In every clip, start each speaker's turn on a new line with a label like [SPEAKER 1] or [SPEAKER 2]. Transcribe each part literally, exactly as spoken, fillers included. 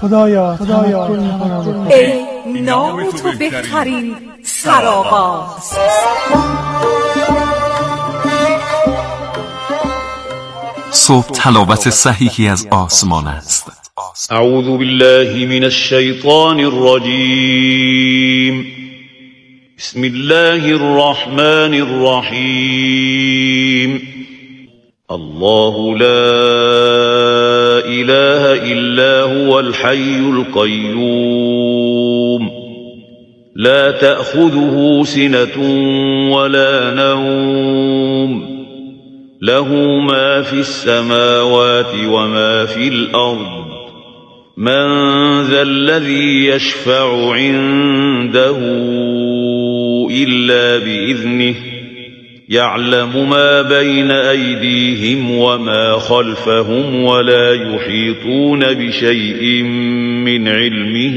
[SPEAKER 1] خدایا خدایا می‌کنم
[SPEAKER 2] ای نام تو بهترین سرآغاز.
[SPEAKER 3] صبح تلاوت صحیحی از آسمان است.
[SPEAKER 4] اعوذ بالله من الشیطان الرجیم. بسم الله الرحمن الرحیم. الله لا اله الا هو الحي القيوم لا تأخذه سنة ولا نوم له ما في السماوات وما في الأرض من ذا الذي يشفع عنده إلا بإذنه يعلم ما بين أيديهم وما خلفهم ولا يحيطون بشيء من علمه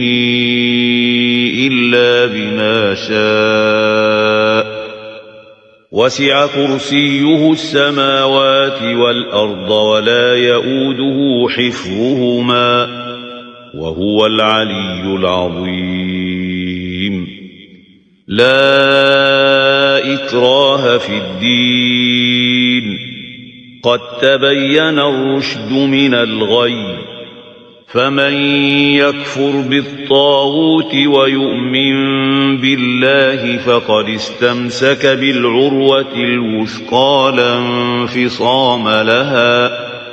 [SPEAKER 4] إلا بما شاء وسع كرسيه السماوات والأرض ولا يؤوده حفظهما وهو العلي العظيم. لا إكراه في الدين قد تبين الرشد من الغي فمن يكفر بالطاغوت ويؤمن بالله فقد استمسك بالعروة الوثقى لا انفصام لها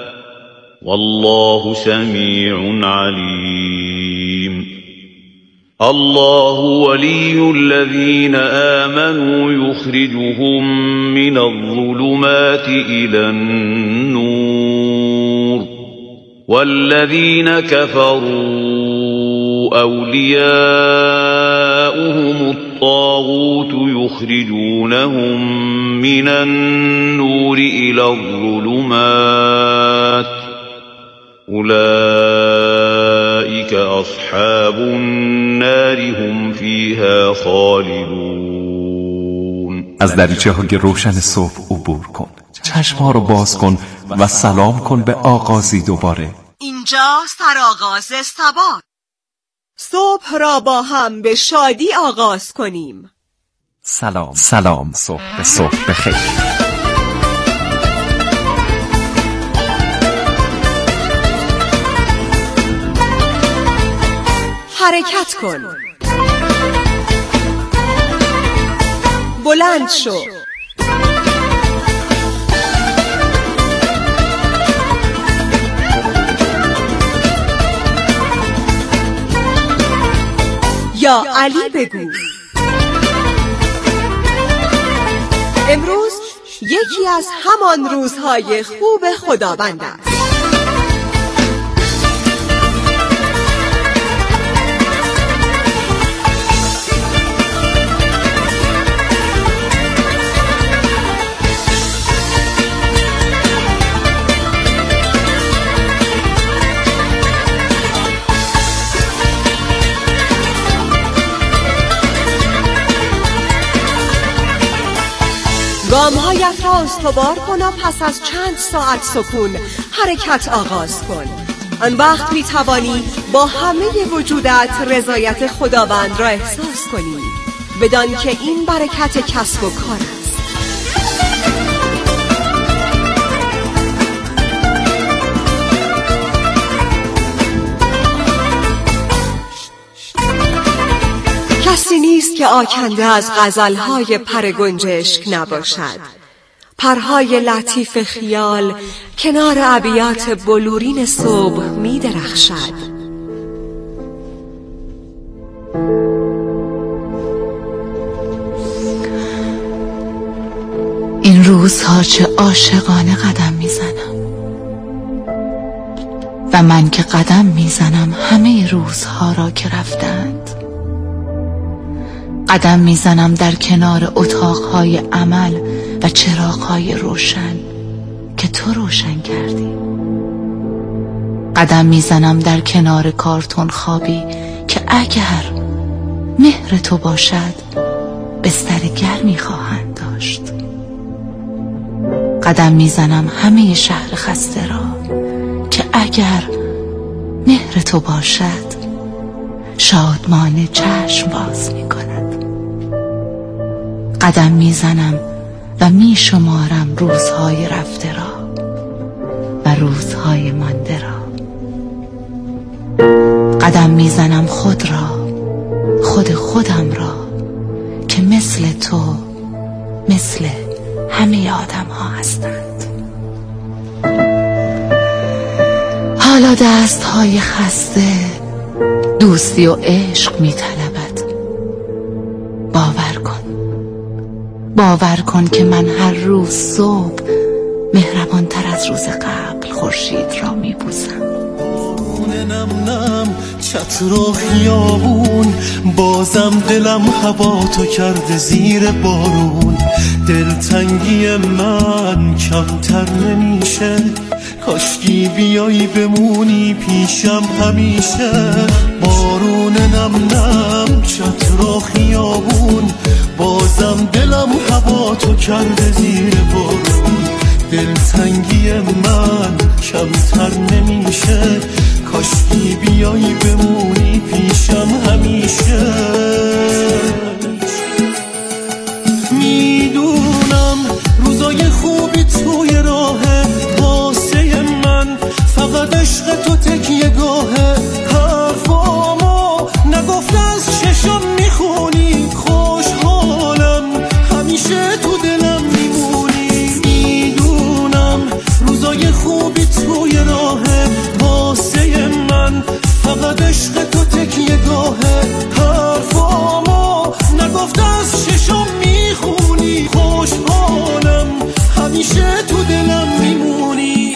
[SPEAKER 4] والله سميع عليم. الله ولي الذين آمنوا يخرجهم من الظلمات إلى النور والذين كفروا أولياؤهم الطاغوت يخرجونهم من النور إلى الظلمات أولئك أصحاب النار هم فيها خالدون.
[SPEAKER 3] از دریچه های روشن صبح عبور کن، چشم‌ها رو باز کن و سلام کن به آغازی دوباره.
[SPEAKER 2] اینجا سرآغاز صباح. صبح را با هم به شادی آغاز کنیم.
[SPEAKER 3] سلام سلام، صبح به صبح بخیر.
[SPEAKER 2] حرکت کن، بلند شو، یا علی بگو. امروز یکی از همان روزهای خوب خداوند است. گام‌هایت را استوار کن و پس از چند ساعت سکون حرکت آغاز کن. آن وقت می توانی با همه وجودت رضایت خداوند را احساس کنی، بدان که این برکت کسب و کار است. کسی نیست که آکنده از غزلهای پر گنجشک نباشد. پرهای لطیف خیال کنار ابیات بلورین صبح می درخشد.
[SPEAKER 5] این روزها چه عاشقانه قدم می زنم و من که قدم می زنم همه روزها را که رفتند. قدم میزنم در کنار اتاقهای عمل و چراغهای روشن که تو روشن کردی. قدم میزنم در کنار کارتون خوابی که اگر مهر تو باشد بستر گرمی خواهند داشت. قدم میزنم همه شهر خسته را که اگر مهر تو باشد شادمانه چشم باز می کند. قدم می زنم و می شمارم روزهای رفته را و روزهای مانده را. قدم می زنم خود را، خود خودم را، که مثل تو، مثل همه آدم ها هستند. حالا دست های خسته دوستی و عشق می طلبد. باور کن، باور کن که من هر روز صبح مهربان تر از روز قبل خورشید را می بوسم.
[SPEAKER 6] نم نم چتر و خیابون، بازم دلم هوا تو کرده زیر بارون. دلتنگی من کمتر نمیشه، کاشکی بیایی بمونی پیشم همیشه. بارون نم نم چتر و خیابون، بازم دلم هوا تو کرده زیر بارون. دلتنگی من کمتر نمیشه، کاشکی بیایی بمونی پیشم همیشه. میدونم روزای خوبی توی راهه، واسه من فقط عشق تو تکیه گاهه. حرفامو نگفته از چشم میخونی، خوشحالم همیشه تو دلم میمونی. میدونم روزای خوبی توی راهه، واسه من فقط عشق تو تکیه گاهه. حرفامو نگفته از چشم میخونی، خوشحالم همیشه تو دلم میمونی.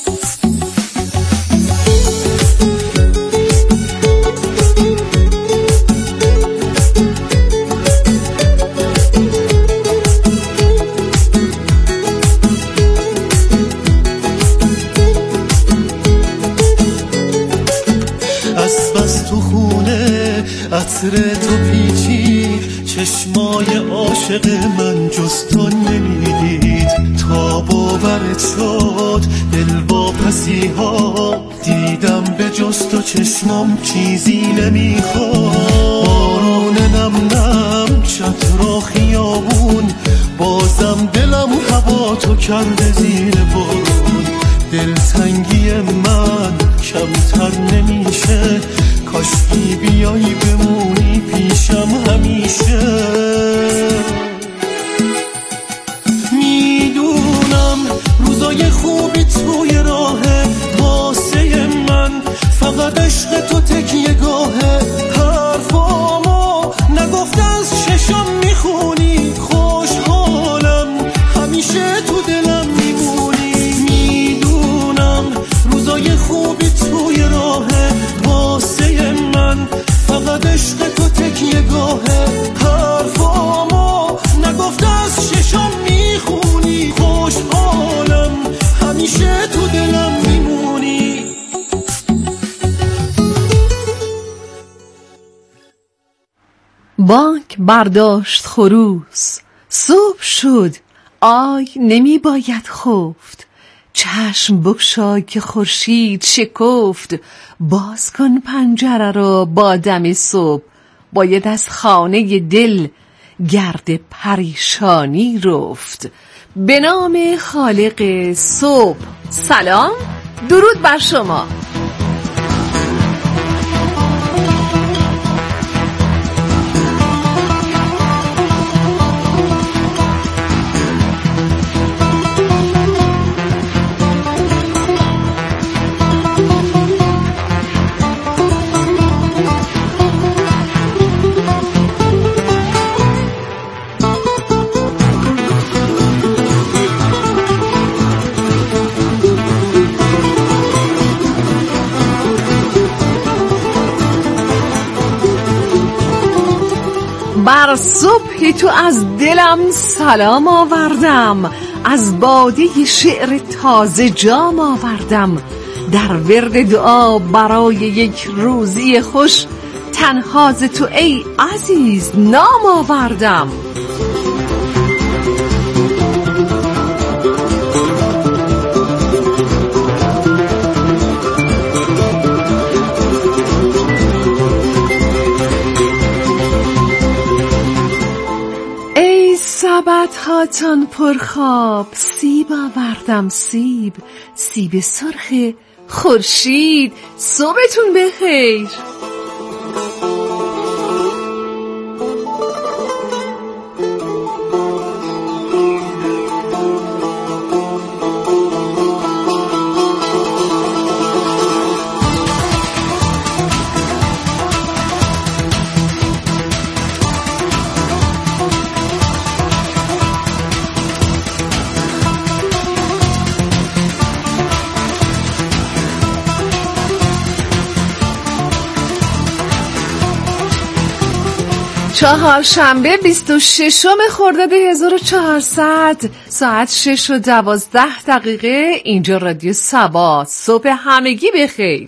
[SPEAKER 6] عطر تو پیچی چشمای عاشق من جز تو نمیدید. تا باورت شد دل واپسی ها دیدم، به جز تو چشمام چیزی نمیخواد. بارون نم نم چتر و خیابون، بازم دلم هوا تو کرده زیر بارون. دلتنگی من کمتر نمیشه، کاشکی بیایی بمونی پیشم همیشه. میدونم روزای خوبی توی راهه، واسه من فقط عشق تو تکیه گاهه. حرفامو نگفته از چشم میخونی، خوشحالم همیشه تو دلم میمونی. میدونم روزای خوبی توی راهه، واسه من فقط عشق تو تکیه گاهه. حرفامو نگفته از چشم میخونی، خوشحالم همیشه تو دلم میمونی.
[SPEAKER 2] بانک برداشت خروس، صبح شد آی نمی باید خفت. چشم بگشای که خورشید شکفت، باز کن پنجره را با دم صبح. باید از خانه دل گرد پریشانی رفت. به نام خالق صبح سلام، درود بر شما. بر صبح تو از دلم سلام آوردم، از باده شعر تازه جام آوردم. در ورد دعا برای یک روزی خوش، تنها ز تو ای عزیز نام آوردم.
[SPEAKER 5] شباتان پرخواب، سیب آوردم سیب، سیب سرخ خورشید. صبحتون بخیر. چهارشنبه بیست و ششم خرداد هزار و چهارصد، ساعت شش و دوازده دقیقه. اینجا رادیو سبا. صبح همگی بخیر.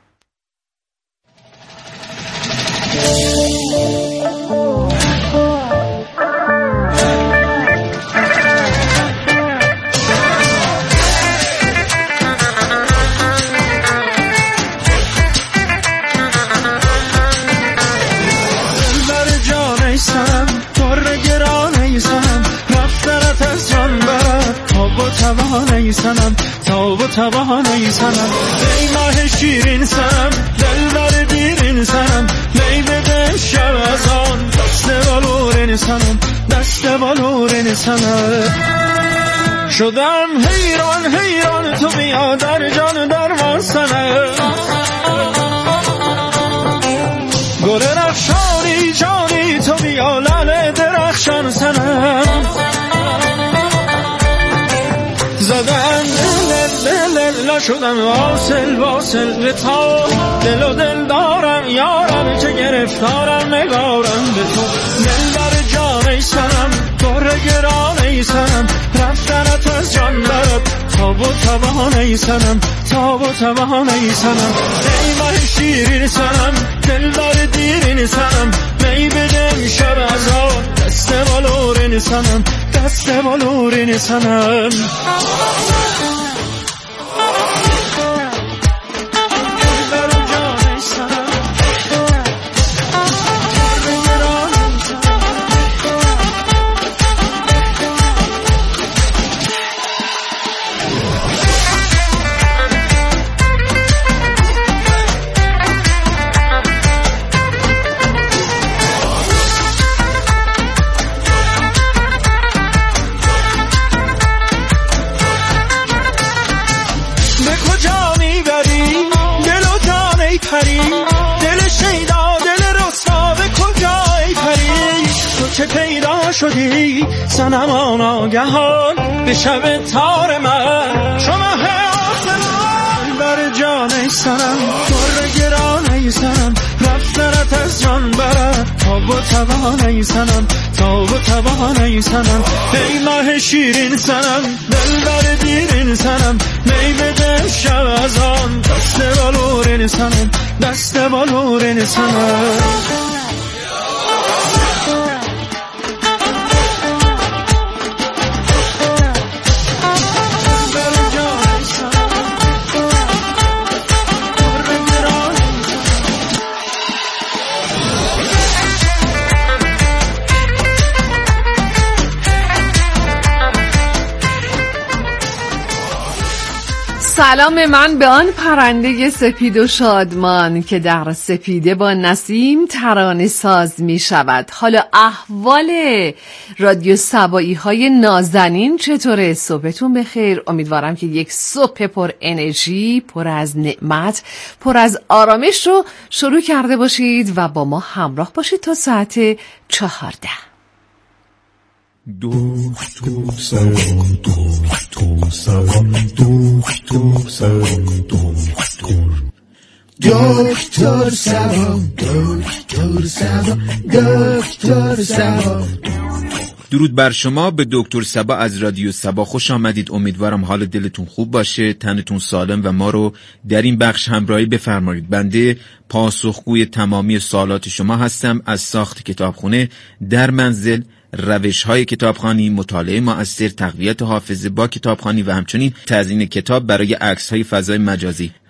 [SPEAKER 6] توانه سنم تا و توانه سنم ای ماه شیرین سنم دلبر دیرین سنم می بده شب از آن دست بالورین سنم دست بالورین سنم شدم حیران حیران تو بیا در جان درمان سنم گل رخشانی جانی تو بیا لال درخشان سنم زدن دل دل دل شدم واصل واصل به تا دل و دل دارم یارم چه گرفتارم نگارم به تو دل در جان ای سنم بر گران ای سنم رفتنت از جان برد تا و توان ای سنم تا و توان ای سنم ای ماه شیرین سنم دل در دیرین سنم می بدم شب از آن دست بالورین سنم دست بالورین سنم شدی سنم آناگهان به شب تار من شما آسمان بر جان ای سنم بر گران ای سنم رفتنت از جان برد تا و توان ای سنم تا و توان ای سنم ای ماه شیرین سنم دل بر دیرین سنم می بده شب از آن دست بالورین سنم دست بالورین سنم
[SPEAKER 5] سلام من به آن پرنده سپید و شادمان که در سپیده با نسیم ترانه ساز می شود. حالا احوال رادیو سبایی های نازنین چطوره؟ صبحتون بخیر. امیدوارم که یک صبح پر انرژی، پر از نعمت، پر از آرامش رو شروع کرده باشید و با ما همراه باشید تا ساعت چهارده.
[SPEAKER 7] دکتر سلام دکتر سلام دکتر سلام دکتر دکتر سلام دکتر سلام دکتر سلام.
[SPEAKER 8] درود بر شما. به دکتر سبا از رادیو سبا خوش آمدید. امیدوارم حال دلتون خوب باشه، تنتون سالم و ما رو در این بخش همراهی بفرمایید. بنده پاسخگوی تمامی سوالات شما هستم از ساخت کتابخونه در منزل، روش‌های کتابخوانی، مطالعه مؤثر، تقویت حافظه با کتابخوانی و همچنین تزیین کتاب برای عکس‌های فضای مجازی.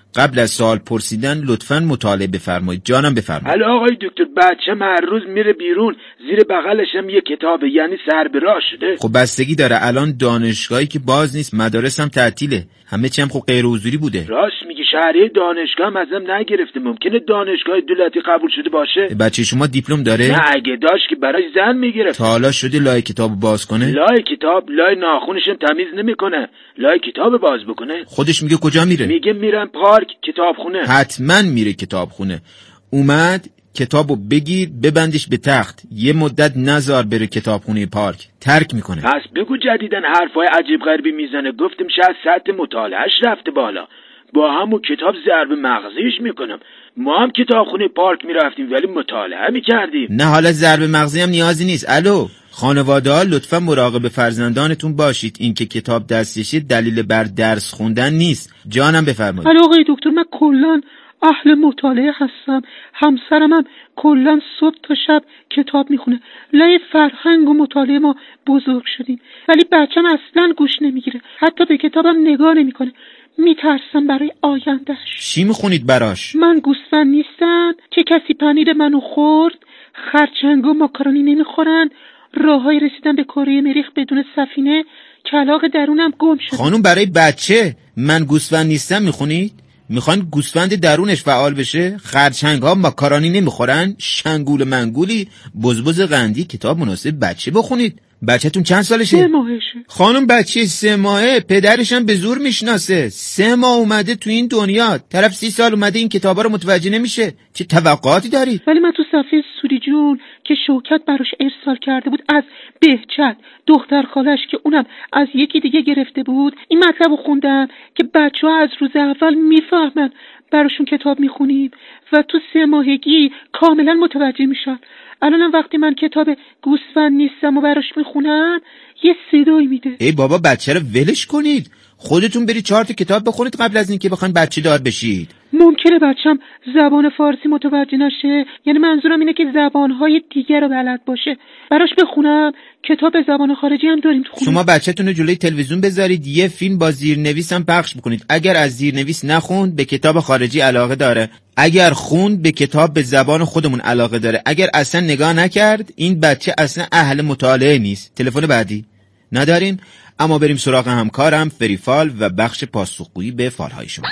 [SPEAKER 8] قبل از سوال پرسیدن لطفاً مطالعه بفرمایید. جانم بفرمایید.
[SPEAKER 9] الو آقای دکتر، بچه‌م هر روز میره بیرون، زیر بغلش هم یه کتابه، یعنی سر به راه شده.
[SPEAKER 8] خب بستگی داره. الان دانشگاهی که باز نیست، مدارس هم تعطیله، همه چی هم خب غیر حضوری بوده.
[SPEAKER 9] راست میگی، شهریه دانشگاه هم ازم نگرفته. ممکنه دانشگاه دولتی قبول شده باشه.
[SPEAKER 8] بچه شما دیپلم داره؟
[SPEAKER 9] نه، اگه داشت که برای زن میگرفت.
[SPEAKER 8] تا حالا شده لای کتاب باز کنه؟
[SPEAKER 9] لای کتاب لای ناخونش هم تمیز نمیکنه، لای کتاب باز بکنه.
[SPEAKER 8] خودش میگه کجا میره؟
[SPEAKER 9] میگه میرم پارک، کتابخونه.
[SPEAKER 8] حتما میره کتابخونه. اومد کتابو بگیر ببندش به تخت، یه مدت نزار بره کتابخونه پارک، ترک میکنه.
[SPEAKER 9] پس بگو جدیدن حرفای عجیب غریبی میزنه. گفتم شاید سطح مطالعهش رفته بالا، با همون کتاب ضرب مغزیش میکنم. ما هم کتابخونه پارک میرفتیم ولی مطالعه میکردیم.
[SPEAKER 8] نه حالا ضرب مغزی هم نیازی نیست. الو خانواده ها لطفا مراقب فرزندانتون باشید. این که کتاب دستشه دلیل بر درس خوندن نیست. جانم بفرمایید.
[SPEAKER 10] الو آقای دکتر، من کلن اهل مطالعه هستم. همسرم هم کلن صبح تا شب کتاب میخونه. لای فرهنگ و مطالعه ما بزرگ شدیم، ولی بچم اصلا گوش نمیگیره، حتی به کتابم نگاه نمیکنه. میترسم برای آیندهش.
[SPEAKER 8] چی میخونید براش؟
[SPEAKER 10] من گوسفند نیستم، چه کسی پنیر منو خورد، خرچنگ و ماکارونی نمیخورن، راههای رسیدن به کره مریخ بدون سفینه، کلاغ درونم گم شد.
[SPEAKER 8] خانوم برای بچه من گوسفند نیستم میخونید؟ میخواین گوسفند درونش فعال بشه؟ خرچنگ ها ماکارونی نمیخورن؟ شنگول منگولی بزبز قندی. کتاب مناسب بچه بخونید. بچه‌تون چند سالشه؟
[SPEAKER 10] سه ماهشه.
[SPEAKER 8] خانم بچه سه ماهه پدرش هم به زور میشناسه. سه ماه اومده تو این دنیا، طرف سی سال اومده این کتابا رو متوجه نمیشه. چه توقعاتی داری؟
[SPEAKER 10] ولی من تو صفحه سوری جون که شوکت براش ارسال کرده بود از بهجت دختر خالش که اونم از یکی دیگه گرفته بود، این مطلب رو خوندم که بچه‌ها از روز اول میفهمن براشون کتاب میخونیم و تو سه ماهگی کاملا متوجه میشن. الانم وقتی من کتاب گوسفند نیستم و براش میخونم یه صدایی میده.
[SPEAKER 8] ای بابا بچه رو ولش کنید، خودتون برید چهار تا کتاب بخونید قبل از اینکه بخواید بچه دار بشید.
[SPEAKER 10] ممکنه بچم زبان فارسی متوجه نشه، یعنی منظورم اینه که زبانهای دیگر رو بلد باشه. براش بخونم کتاب زبان خارجی هم داریم تو خونه.
[SPEAKER 8] شما بچه‌تون رو جلوی تلویزیون بذارید، یه فیلم با زیرنویس هم پخش بکنید. اگر از زیرنویس نخوند به کتاب خارجی علاقه داره، اگر خوند به کتاب به زبان خودمون علاقه داره. اگر اصلا نگاه نکرد این بچه اصلا اهل مطالعه نیست. تلفن بعدی نداریم، اما بریم سراغ همکارم فریفال و بخش پاسخگویی به فالهای شما.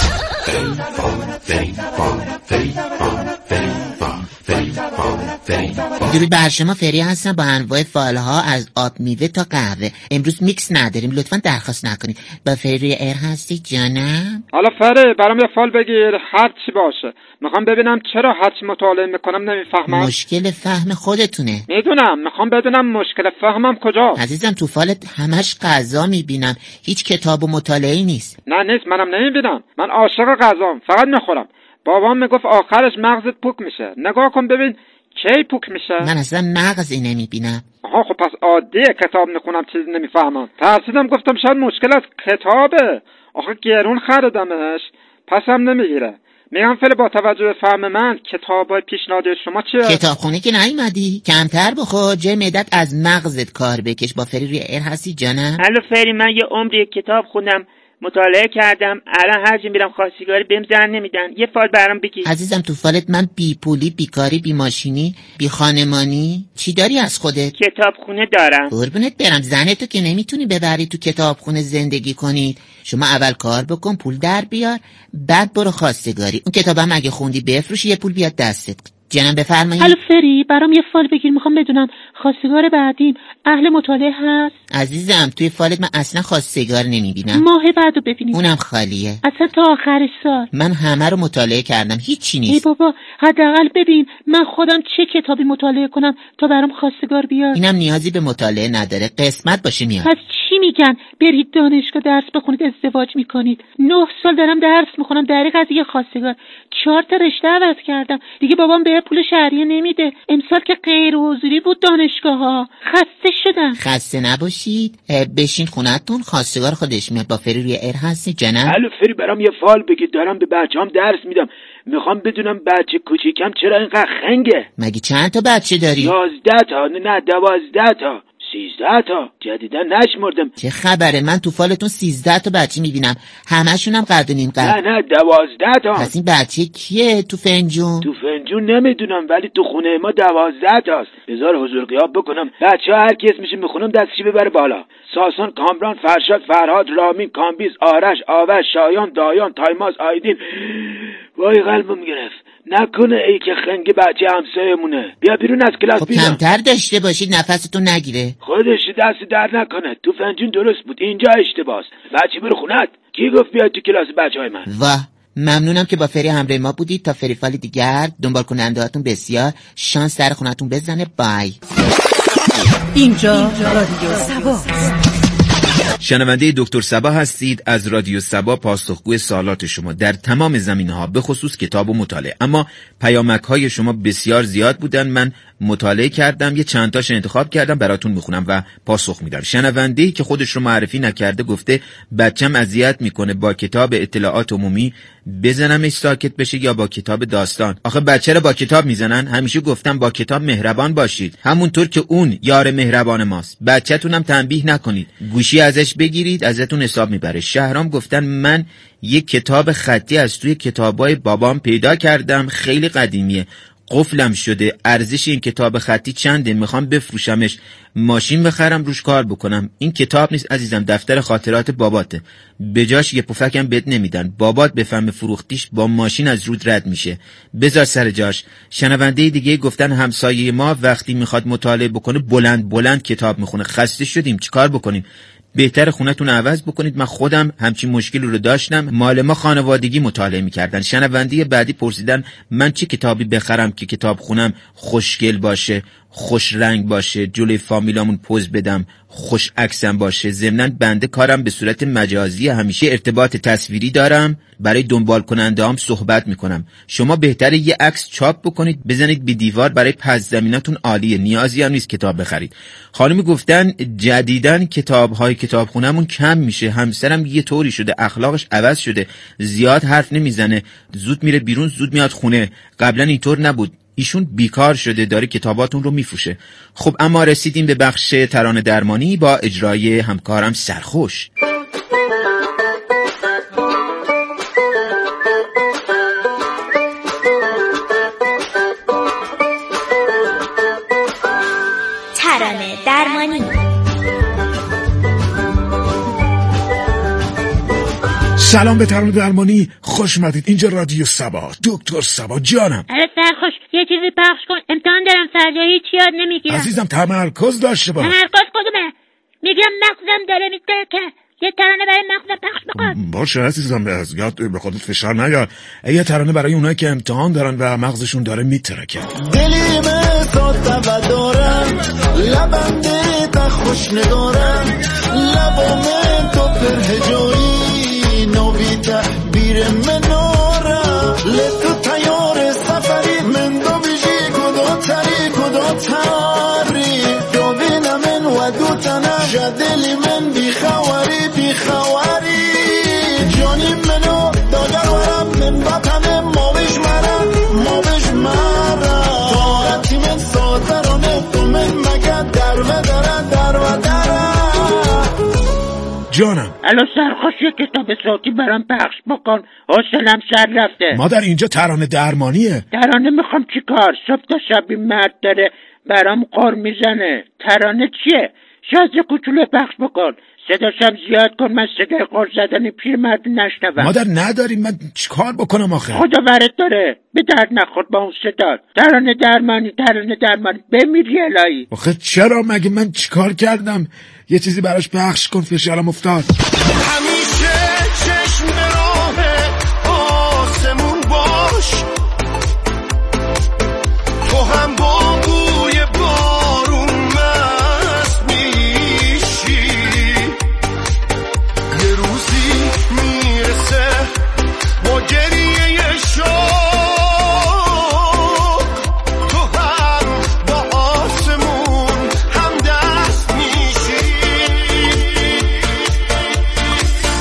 [SPEAKER 11] درود بر شما، فری هستم با انواع فالها از آب میوه تا قهوه. امروز میکس نداریم، لطفا درخواست نکنید. با فری روی ایر هستی جانم؟
[SPEAKER 12] حالا فری برام یه فال بگیر، هر چی باشه. میخوام ببینم چرا هر چی مطالعه میکنم نمیفهمم.
[SPEAKER 11] مشکل فهم خودتونه.
[SPEAKER 12] میدونم، میخوام بدونم مشکل فهمم کجاست.
[SPEAKER 11] عزیزم تو فالت همش غذا میبینم، هیچ کتاب و مطالعه‌ای نیست.
[SPEAKER 12] نه نیست، منم نمیبینم. من عاشق غذام، فقط میخورم. بابام میگفت آخرش مغزت پوک میشه. نگاه کن ببین کی پوک میشه.
[SPEAKER 11] من اصلا مغزی نمیبینم.
[SPEAKER 12] آها خب پس عادیه کتاب نخونم چیزی نمیفهمم. ترسیدم گفتم شاید مشکل از کتابه. آخه گرون خریدمش، پس هم نمیگیره. میگم فعلا با توجه به فهم من کتابای پیشنهادی شما چیه؟
[SPEAKER 11] کتابخونه که نیومدی، کمتر بخور، جای معدت از مغزت کار بکش. با فری روی ایر هستی جانم؟
[SPEAKER 13] الو فری، من یه عمری کتاب خوندم، مطالعه کردم، الان هر جا میرم خواستگاری بهم زن نمیدن. یه فال برام بگی.
[SPEAKER 11] عزیزم تو فالت من بی پولی، بیکاری، بی ماشینی، بی خانمانی چی داری از خودت؟
[SPEAKER 13] کتابخونه دارم.
[SPEAKER 11] قربونت برم، زنتو که نمیتونی ببری تو کتابخونه زندگی کنید. شما اول کار بکن، پول در بیار، بعد برو خواستگاری. اون کتابم اگه خوندی بفروش، یه پول بیاد دستت. جنم بفرمایید.
[SPEAKER 10] الو فری، برام یه فال بگیر، میخوام بدونم خواستگار بعدیم اهل مطالعه هست؟
[SPEAKER 11] عزیزم توی فالت من اصلا خواستگار نمیبینم.
[SPEAKER 10] ماه بعدو ببینیم.
[SPEAKER 11] اونم خالیه.
[SPEAKER 10] اصلا تا آخر سال.
[SPEAKER 11] من همه رو مطالعه کردم، هیچی نیست.
[SPEAKER 10] ای بابا حداقل ببین من خودم چه کتابی مطالعه کنم تا برام خواستگار بیاد.
[SPEAKER 11] اینم نیازی به مطالعه نداره، قسمت باشه میاد.
[SPEAKER 10] پس چی میگن برید دانشگاه درس بخونید ازدواج میکنید؟ نه سال دارم درس میخونم دریغ از یه خواستگار. چهار تا رشته عوض کردم دیگه، بابام به پول شهریه نمیده. امسال که غیر حضوری بود دانشگاه ها، خسته شدم.
[SPEAKER 11] خسته نباشید، بشین خونتون، خواستگار خودش میاد. با فری روی ایر هستی جنم؟
[SPEAKER 9] الو فری برام یه فال بگی، دارم به بچه‌ام درس میدم، میخوام بدونم بچه کوچیکم چرا اینقدر خنگه.
[SPEAKER 11] مگه چند تا بچه داری؟
[SPEAKER 9] یازده تا، نه دوازده تا. سیزده تا جدیدا نشمردم.
[SPEAKER 11] چه خبره؟ من تو فالتون سیزده تا بچه میبینم، همشون هم قد و نیم قد.
[SPEAKER 9] نه نه دوازده تا.
[SPEAKER 11] پس این بچه کیه تو فنجون؟
[SPEAKER 9] تو فنجون نمیدونم ولی تو خونه ما دوازده تاست. بذار حضور غیاب بکنم. بچه ها هر کی اسمش میخونم دستشی ببره بالا. ساسان، کامران، فرشاد، فرهاد، رامین، کامبیز، آرش، آوش، شایان، دایان، تایماز، آیدین. وای قلبم گرفت. نکنه ای که خنگ بچه همسایمونه. بیا بیرون از کلاس.
[SPEAKER 11] خب
[SPEAKER 9] بیرون.
[SPEAKER 11] کمتر داشته باشید نفستون نگیره.
[SPEAKER 9] خودش دست در نکنه. تو فنجون درست بود، اینجا اشتباهه. بچه برو خونت. کی گفت بیاد تو کلاس بچهای من؟
[SPEAKER 11] واه، ممنونم که با فری همراه ما بودید. تا فری فال دیگر دنبال کننده هاتون بسیار. شانس در خونتون بزنه. بای.
[SPEAKER 2] اینجا رادیو صبا.
[SPEAKER 8] شنونده دکتر صبا هستید از رادیو صبا، پاسخگوی سوالات شما در تمام زمینه‌ها به خصوص کتاب و مطالعه. اما پیامک‌های شما بسیار زیاد بودن، من مطالعه کردم، یه چند تاشو انتخاب کردم براتون میخونم و پاسخ میدم. شنونده‌ای که خودش رو معرفی نکرده گفته بچم اذیت میکنه با کتاب اطلاعات عمومی بزنمش ساکت بشه یا با کتاب داستان. آخه بچه رو با کتاب میزنن؟ همیشه گفتم با کتاب مهربان باشید، همونطور که اون یار مهربان ماست. بچه‌تونم تنبیه نکنید، گوشی ازش بگیرید ازتون حساب میبره. شهرام گفتن من یک کتاب خطی از توی کتابای بابام پیدا کردم، خیلی قدیمیه، قفلم شده، ارزش این کتاب خطی چنده، میخوام بفروشمش، ماشین بخرم روش کار بکنم. این کتاب نیست عزیزم، دفتر خاطرات باباته، بجاش یه پفکم بد نمیدن، بابات بفهم فروختیش با ماشین از رود رد میشه، بذار سر جاش. شنونده دیگه گفتن همسایه ما وقتی میخواد مطالعه بکنه بلند بلند کتاب میخونه، خسته شدیم چیکار بکنیم؟ بهتر خونتون عوض بکنید. من خودم همچین مشکلی رو داشتم، مال ما خانوادگی مطالعه میکردن. شنونده بعدی پرسیدن من چه کتابی بخرم که کتاب خونم خوشگل باشه، خوش رنگ باشه، جلوی فامیلامون پوز بدم، خوش عکسم باشه. ضمناً بنده کارم به صورت مجازی، همیشه ارتباط تصویری دارم، برای دنبال کننده هم صحبت میکنم. شما بهتره یه عکس چاپ بکنید بزنید به دیوار، برای پس زمیناتون عالیه، نیازی هم نیست کتاب بخرید. خانمی گفتن جدیداً کتاب‌های کتابخونه‌مون کم میشه، همسرم یه طوری شده اخلاقش عوض شده، زیاد حرف نمیزنه، زود میره بیرون زود میاد خونه، قبلا اینطور نبود، ایشون بیکار شده داره کتاباتون رو میفروشه. خب اما رسیدیم به بخش ترانه درمانی با اجرای همکارم سرخوش.
[SPEAKER 14] ترانه درمانی.
[SPEAKER 7] سلام به ترانه درمانی، خوش اومدید. اینجا رادیو صبا، دکتر صبا جانم.
[SPEAKER 13] آره سرخوش، یه چیزی پخش کن، امتحان دارم فردا، هیچ یاد نمیگیرم.
[SPEAKER 7] عزیزم تمرکز داشته باش.
[SPEAKER 13] تمرکز کدومه؟ میگم مغزم داره میترکه، یه ترانه برای مغزم پخش بکن.
[SPEAKER 7] باشه عزیزم، از یاد به خودت فشار نیار. یه ترانه برای اونایی که امتحان دارن و مغزشون داره میترکه.
[SPEAKER 15] دلی مساد و دارم، لبنده تا خوش ندارم، لبام تو پرهجایی نوی تحبیر منارم، لتو تیار سفری من دو بیشی کدو تری کدو تری دو بین من و دو تنم جدلی من بیخواری بیخواری جانی منو داگر ورم من بطنم ما بیش مرم ما بیش مرم طاقتی من ساترانه تو من مگه در و دارم در و دارم.
[SPEAKER 7] جانم
[SPEAKER 10] الان سرخوش یه کتاب صوتی برام پخش بکن، حوصله‌ام سر رفته.
[SPEAKER 7] مادر اینجا ترانه درمانیه.
[SPEAKER 10] ترانه میخوام چی کار؟ صبح تا شب این مرد داره برام قر میزنه. ترانه چیه؟ شاید یه کوچولو پخش بکن، صداشم زیاد کن، من صدای قر زدن پیر مرد نشنوم.
[SPEAKER 7] مادر نداریم، من چیکار بکنم آخه؟
[SPEAKER 10] خدا برت داره، به درد نخور با اون صدا. ترانه درمانی ترانه درمانی بمیری الهی.
[SPEAKER 7] آخه چرا؟ مگه من چیکار کردم؟ یه چیزی براش پخش کن، فشارم افتاد.
[SPEAKER 15] همیشه چشم به راه آسمون باش، تو هم با بوی بارون مست میشی، یه روزی میرسه با گریه شوق، تو هم با آسمون هم دست میشی.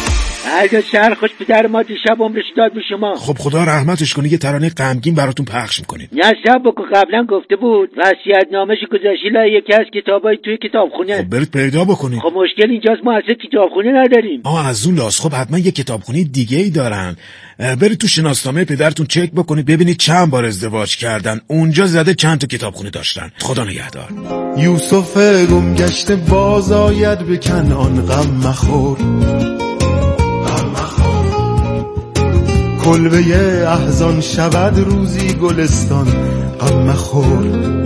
[SPEAKER 9] الدا سرخوش پدر ما دیشب عمرش داد به شما.
[SPEAKER 7] خب خدا رحمتش کنه یه ترانه غمگین براتون پخش میکنیم.
[SPEAKER 9] نه صبر بکن، قبلا گفته بود وصیت‌نامه‌ش گذاشتی لای یکی از کتابای توی کتابخونه.
[SPEAKER 7] خب برید پیدا بکنید.
[SPEAKER 9] خب مشکل اینجاست ما اصلا کتابخونه نداریم.
[SPEAKER 7] آه از اون لاس. خب حتما یه کتابخونه دیگه ای دارن. برید تو شناسنامه پدرتون چک بکنید ببینید چند بار ازدواج کردن، اونجا زده چند تا کتابخونه داشتن. خدا نگهدار.
[SPEAKER 15] یوسف گم گشته باز آید به کنعان، غم مخور غم مخور، کلبه احزان شود روزی گلستان، غم مخور.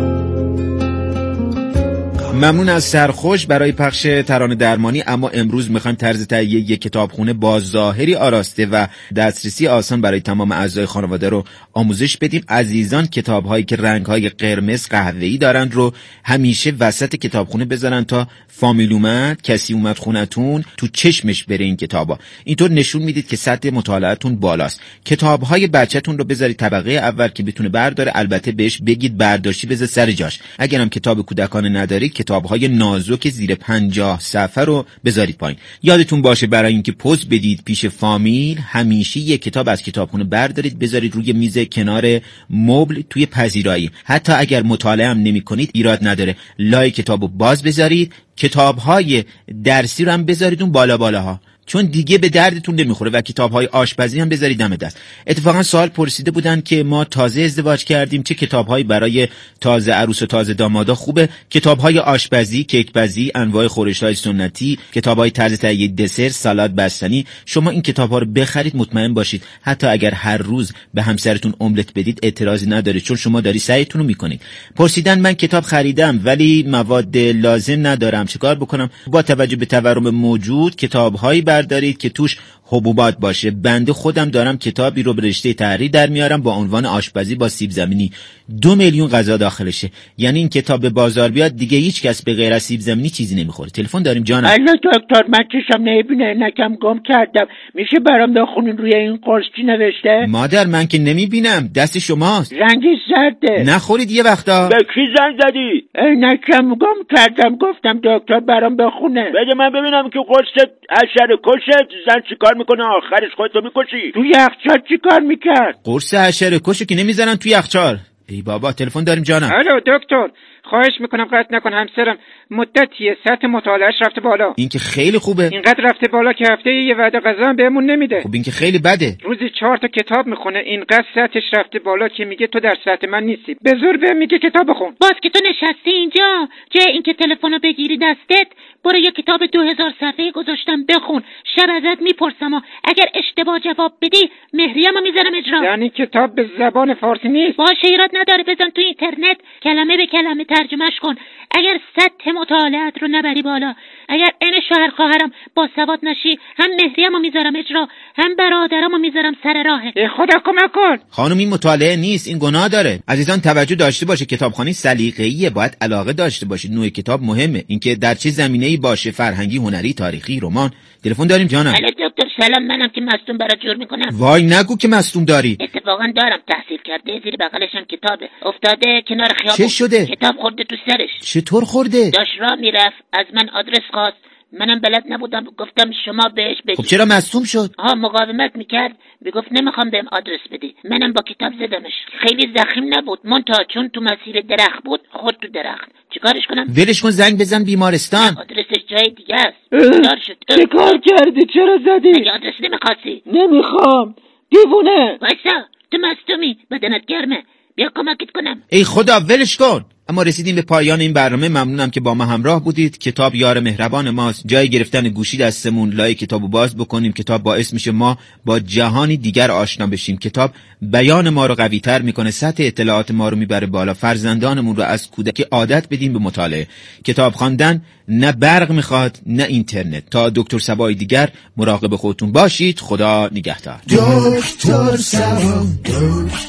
[SPEAKER 8] ممنون از سرخوش برای پخش ترانه درمانی. اما امروز میخوایم طرز تهیه یک کتابخونه با ظاهری آراسته و دسترسی آسان برای تمام اعضای خانواده رو آموزش بدیم. عزیزان کتاب‌هایی که رنگ‌های قرمز قهوه‌ای دارن رو همیشه وسط کتابخونه بذارن تا فامیل اومد، کسی اومد خونتون، تو چشمش بره این کتابا. اینطور نشون میدید که سطح مطالعه‌تون بالاست. کتاب‌های بچه‌تون رو بذارید طبقه اول که بتونه برداره، البته بهش بگید برداشتی بذار سر جاش. اگرم کتاب کودکانه ندارید کتاب‌های نازک زیر پنجاه صفحه رو بذارید پایین. یادتون باشه برای اینکه پوز بدید پیش فامیل همیشه یک کتاب از کتابخونه بردارید بذارید روی میز کنار مبل توی پذیرایی. حتی اگر مطالعه هم نمی‌کنید ایراد نداره، لای کتابو باز بذارید. کتاب‌های درسی رو هم بذارید اون بالا بالاها، چون دیگه به دردتون نمیخوره، و کتاب‌های آشپزی هم بذارید دم دست. اتفاقا سوال پرسیده بودن که ما تازه ازدواج کردیم چه کتاب‌هایی برای تازه عروس و تازه دامادا خوبه. کتاب‌های آشپزی، کیک‌بازی، انواع خورش‌های سنتی، کتاب‌های طرز تهیه دسر، سالاد بستنی. شما این کتاب‌ها رو بخرید، مطمئن باشید حتی اگر هر روز به همسرتون املت بدید اعتراضی نداره، چون شما داری سعیتون رو می‌کنید. پرسیدن من کتاب خریدم ولی مواد لازم ندارم، چیکار بکنم؟ با توجه به تورم موجود کتاب‌هایی بردارید که توش حبوبات باشه. بنده خودم دارم کتابی رو به رشته تحریر در میارم با عنوان آشپزی با سیب زمینی. دو میلیون غذا داخلشه. یعنی این کتاب به بازار بیاد دیگه هیچ کس به غیر از سیب زمینی چیزی نمیخوره. تلفن داریم جانم.
[SPEAKER 9] الان دکتر من چشم نمیبینه، نکم گم کردم، میشه برام بخونین روی این قرص چی نوشته؟
[SPEAKER 8] مادر من که نمیبینم، دست شماست.
[SPEAKER 9] رنگش زرده.
[SPEAKER 8] نخورید یه وقتا.
[SPEAKER 9] به کی زنگ زدی؟ نکم گم کردم، گفتم دکتر برام بخونه. بده من ببینم که قرص حشره کشت زن چیکار میکنه آخرش خودتو میکشی. تو یخچال چیکار میکرد؟
[SPEAKER 8] قرص حشره کشو که نمیذارن تو یخچال. ای بابا تلفن داریم جانم.
[SPEAKER 12] الو دکتر، خواهش میکنم قطع نکن، همسرم مدتیه سطح مطالعهش رفته بالا.
[SPEAKER 8] این که خیلی خوبه.
[SPEAKER 12] اینقدر رفته بالا که هفته یه وعده غذا هم بهمون نمیده.
[SPEAKER 8] خب این که خیلی بده.
[SPEAKER 12] روزی چهار تا کتاب میخونه، اینقدر سطحش رفته بالا که میگه تو در سطح من نیستی، به زور بهم میگه کتاب بخون.
[SPEAKER 10] باز که تو نشستی اینجا جای اینکه تلفنو بگیری دستت، برو یه کتاب دو هزار صفحه‌ای گذاشتم بخون. شب ازت میپرسم و اگر اشتباه جواب بدی مهریه‌مو میذارم اجرا.
[SPEAKER 12] یعنی کتاب به زبان فارسی نیست؟
[SPEAKER 10] باشه ایراد نداره، بزن تو اینترنت کلمه به کلمه ترجمهش کن. اگر سطح مطالعات رو نبری بالا، اگر این شوهر خواهرم با سواد نشی، هم مهریه‌مو میذارم اجرا، هم برادرامو میذارم سر راهه.
[SPEAKER 12] خدا کمک کن.
[SPEAKER 8] خانم این مطالعه نیست، این گناه داره. عزیزان توجه داشته باشه، کتابخوانی سلیقه‌ایه، باید علاقه داشته باشید. نوع کتاب مهمه، اینکه در چه زمینه‌ای باشه، فرهنگی، هنری، تاریخی، رمان. تلفن داریم جانم.
[SPEAKER 10] الو دکتر سلام، منم که مصدوم برات جور میکنم.
[SPEAKER 8] وای نگو که مصدوم داری.
[SPEAKER 10] اتفاقا دارم، تحصیل کرده، زیر بغلش هم کتابه، افتاده کنار خیابون.
[SPEAKER 8] چه شده؟
[SPEAKER 10] کتاب خورده تو سرش.
[SPEAKER 8] چطور خورده؟
[SPEAKER 10] داشت راه میرفت، از من آدرس خواست، منم بلد نبودم، گفتم شما بهش بگید.
[SPEAKER 8] خب چرا مصدوم شد؟
[SPEAKER 10] آها مقاومت میکرد، میگفت نمیخوام بهم آدرس بدی. منم با کتاب زدمش. خیلی زخیم نبود، منتها چون تو مسیر درخت بود خورد تو درخت. چیکارش کنم؟
[SPEAKER 8] ولش کن، زنگ بزن بیمارستان.
[SPEAKER 10] آدرسش جای دیگه است.
[SPEAKER 9] دار شد. چه کار کردی؟ چرا زدی؟
[SPEAKER 10] مگه آدرس نمیخواستی؟
[SPEAKER 9] نمیخوام. دیوونه.
[SPEAKER 10] وایسا، تو مصدومی، بدنت گرمه، بیا کمکت کنم.
[SPEAKER 8] ای خدا ولش کن. اما رسیدیم به پایان این برنامه. ممنونم که با ما همراه بودید. کتاب یار مهربان ماست. جای گرفتن گوشی دستمون، لای کتابو باز بکنیم. کتاب باعث میشه ما با جهانی دیگر آشنا بشیم. کتاب بیان ما رو قوی تر میکنه، سطح اطلاعات ما رو میبره بالا. فرزندانمون رو از کودکی عادت بدیم به مطالعه. کتاب خواندن نه برق میخواد نه اینترنت. تا دکتر سبای دیگر مراقب خودتون باشید. خدا نگهدار.
[SPEAKER 15] دکتر سبا